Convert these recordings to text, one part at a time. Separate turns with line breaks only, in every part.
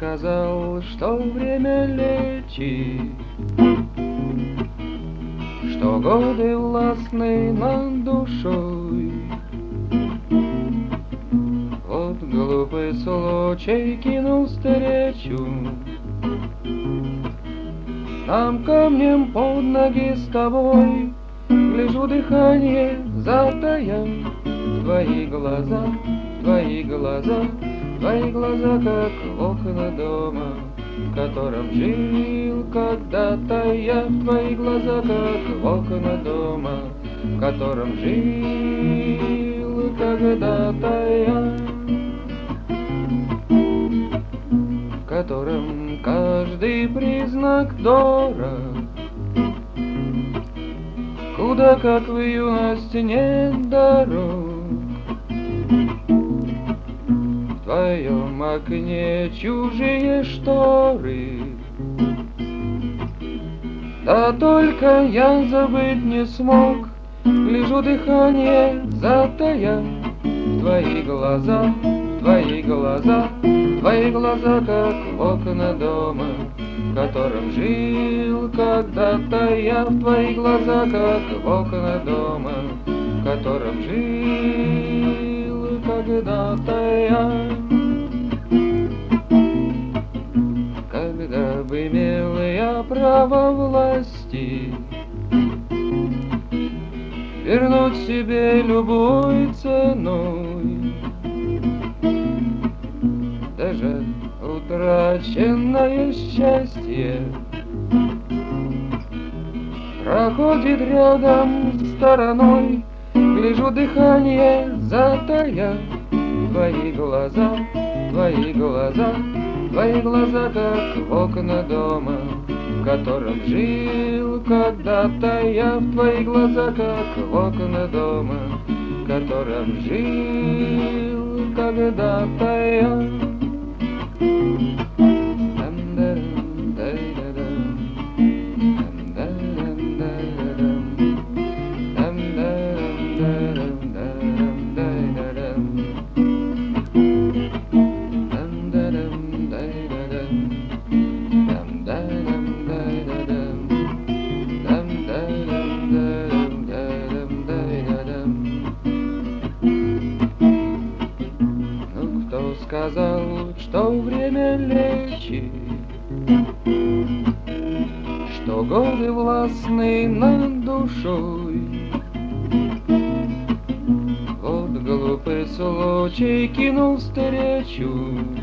сказал, что время лечит, что годы властны над душой. Вот глупый случай кинул встречу нам камнем под ноги с тобой. Гляжу, дыхание затая, твои глаза, твои глаза, твои глаза, как окна дома, в котором жил когда-то я. Твои глаза, как окна дома, в котором жил когда-то я, в котором каждый признак дорог, куда, как в юности, нет дорог. В твоем окне чужие шторы, да только я забыть не смог. Гляжу, дыхание затая, твои глаза, твои глаза, твои глаза, как окна дома, в котором жил когда-то я. В твои глаза, как окна дома, в котором жил когда-то я. Когда бы имел я право власти вернуть себе любой ценой даже утраченное счастье, проходит рядом стороной. Гляжу, дыхание затая, твои глаза, твои глаза, твои глаза, как окна дома, в котором жил когда-то я. В твои глаза, как окна дома, в котором жил когда-то я. Сказал, что время лечит, что годы властны над душой. Вот глупый случай кинул встречу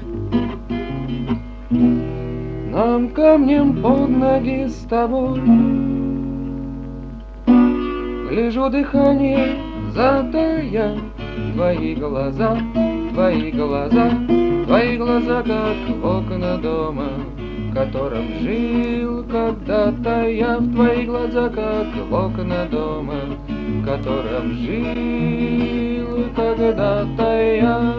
нам камнем под ноги с тобой. Гляжу, дыхание затая, твои глаза, твои глаза, твои глаза, как окна дома, в котором жил когда-то я. В твои глаза, как окна дома, в котором жил когда-то я.